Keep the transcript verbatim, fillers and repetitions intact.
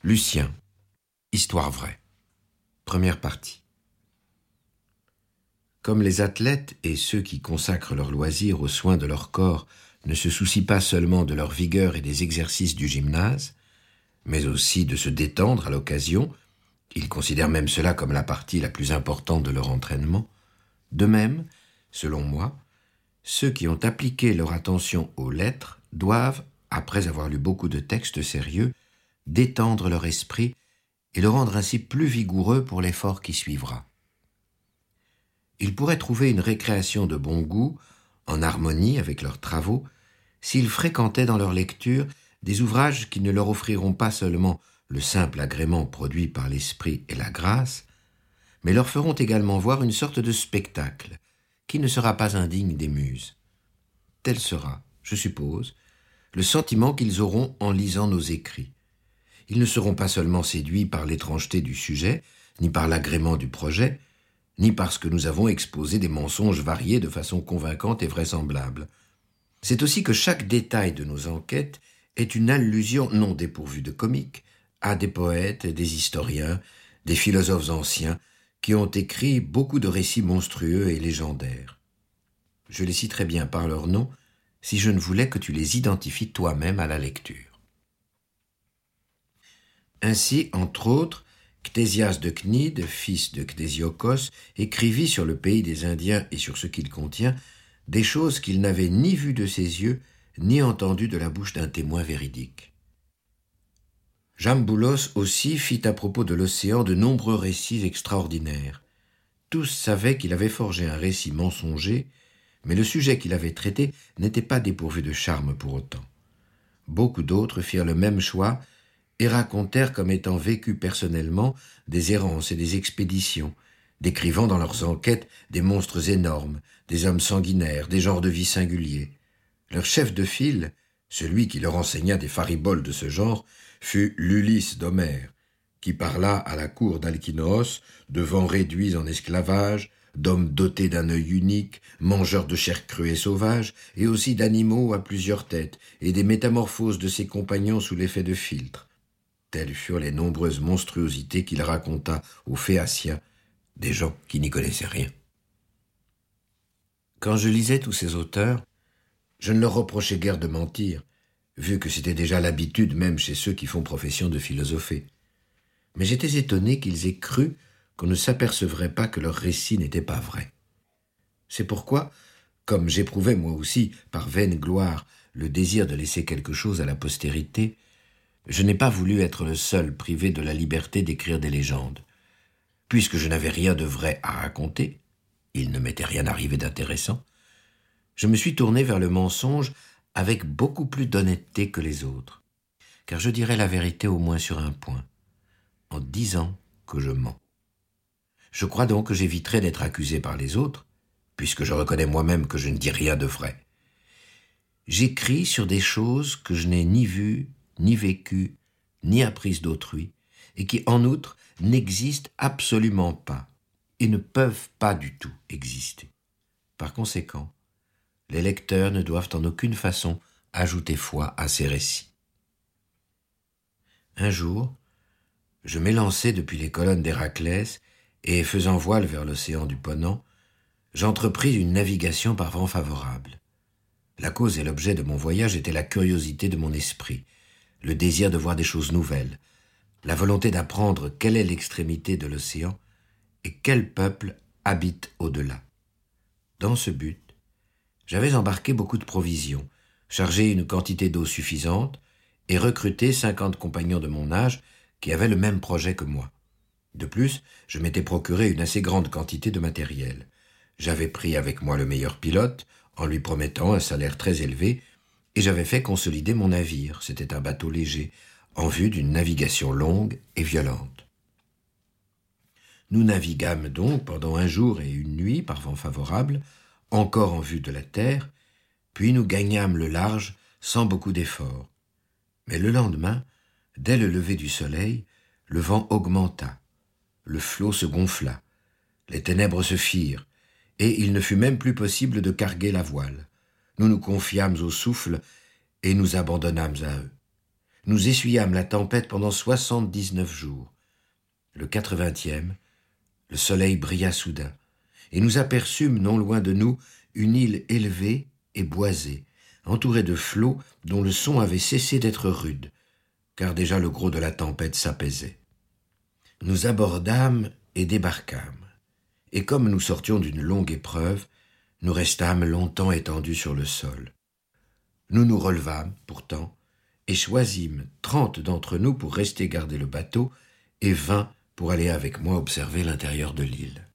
Lucien, histoire vraie. Première partie. Comme les athlètes et ceux qui consacrent leur loisir aux soins de leur corps ne se soucient pas seulement de leur vigueur et des exercices du gymnase, mais aussi de se détendre à l'occasion, ils considèrent même cela comme la partie la plus importante de leur entraînement, de même, selon moi, ceux qui ont appliqué leur attention aux lettres doivent, après avoir lu beaucoup de textes sérieux, détendre leur esprit et le rendre ainsi plus vigoureux pour l'effort qui suivra. Ils pourraient trouver une récréation de bon goût, en harmonie avec leurs travaux, s'ils fréquentaient dans leur lecture des ouvrages qui ne leur offriront pas seulement le simple agrément produit par l'esprit et la grâce, mais leur feront également voir une sorte de spectacle qui ne sera pas indigne des muses. Tel sera, je suppose, le sentiment qu'ils auront en lisant nos écrits. Ils ne seront pas seulement séduits par l'étrangeté du sujet, ni par l'agrément du projet, ni parce que nous avons exposé des mensonges variés de façon convaincante et vraisemblable. C'est aussi que chaque détail de nos enquêtes est une allusion non dépourvue de comique à des poètes, des historiens, des philosophes anciens qui ont écrit beaucoup de récits monstrueux et légendaires. Je les citerai bien par leur nom si je ne voulais que tu les identifies toi-même à la lecture. Ainsi, entre autres, Ctésias de Cnide, fils de Ctésiokos, écrivit sur le pays des Indiens et sur ce qu'il contient des choses qu'il n'avait ni vues de ses yeux, ni entendues de la bouche d'un témoin véridique. Jamboulos aussi fit à propos de l'océan de nombreux récits extraordinaires. Tous savaient qu'il avait forgé un récit mensonger, mais le sujet qu'il avait traité n'était pas dépourvu de charme pour autant. Beaucoup d'autres firent le même choix et racontèrent comme étant vécus personnellement des errances et des expéditions, décrivant dans leurs enquêtes des monstres énormes, des hommes sanguinaires, des genres de vie singuliers. Leur chef de file, celui qui leur enseigna des fariboles de ce genre, fut l'Ulysse d'Homère, qui parla à la cour d'Alkinoos de vents réduits en esclavage, d'hommes dotés d'un œil unique, mangeurs de chair crue et sauvage, et aussi d'animaux à plusieurs têtes, et des métamorphoses de ses compagnons sous l'effet de philtres. Telles furent les nombreuses monstruosités qu'il raconta aux Phéaciens, des gens qui n'y connaissaient rien. Quand je lisais tous ces auteurs, je ne leur reprochais guère de mentir, vu que c'était déjà l'habitude même chez ceux qui font profession de philosopher. Mais j'étais étonné qu'ils aient cru qu'on ne s'apercevrait pas que leur récit n'était pas vrai. C'est pourquoi, comme j'éprouvais moi aussi, par vaine gloire, le désir de laisser quelque chose à la postérité, je n'ai pas voulu être le seul privé de la liberté d'écrire des légendes. Puisque je n'avais rien de vrai à raconter, il ne m'était rien arrivé d'intéressant, je me suis tourné vers le mensonge avec beaucoup plus d'honnêteté que les autres, car je dirais la vérité au moins sur un point, en disant que je mens. Je crois donc que j'éviterai d'être accusé par les autres, puisque je reconnais moi-même que je ne dis rien de vrai. J'écris sur des choses que je n'ai ni vues, ni vécues, ni apprises d'autrui, et qui, en outre, n'existent absolument pas, et ne peuvent pas du tout exister. Par conséquent, les lecteurs ne doivent en aucune façon ajouter foi à ces récits. Un jour, je m'élançai depuis les colonnes d'Héraclès, et faisant voile vers l'océan du Ponant, j'entrepris une navigation par vent favorable. La cause et l'objet de mon voyage étaient la curiosité de mon esprit, le désir de voir des choses nouvelles, la volonté d'apprendre quelle est l'extrémité de l'océan et quel peuple habite au-delà. Dans ce but, j'avais embarqué beaucoup de provisions, chargé une quantité d'eau suffisante et recruté cinquante compagnons de mon âge qui avaient le même projet que moi. De plus, je m'étais procuré une assez grande quantité de matériel. J'avais pris avec moi le meilleur pilote, en lui promettant un salaire très élevé, et j'avais fait consolider mon navire, c'était un bateau léger, en vue d'une navigation longue et violente. Nous naviguâmes donc pendant un jour et une nuit par vent favorable, encore en vue de la terre, puis nous gagnâmes le large sans beaucoup d'efforts. Mais le lendemain, dès le lever du soleil, le vent augmenta, le flot se gonfla, les ténèbres se firent, et il ne fut même plus possible de carguer la voile. Nous nous confiâmes au souffle et nous abandonnâmes à eux. Nous essuyâmes la tempête pendant soixante-dix-neuf jours. Le quatre-vingtième, le soleil brilla soudain, et nous aperçûmes non loin de nous une île élevée et boisée, entourée de flots dont le son avait cessé d'être rude, car déjà le gros de la tempête s'apaisait. Nous abordâmes et débarquâmes, et comme nous sortions d'une longue épreuve, nous restâmes longtemps étendus sur le sol. Nous nous relevâmes, pourtant, et choisîmes trente d'entre nous pour rester garder le bateau, et vingt pour aller avec moi observer l'intérieur de l'île.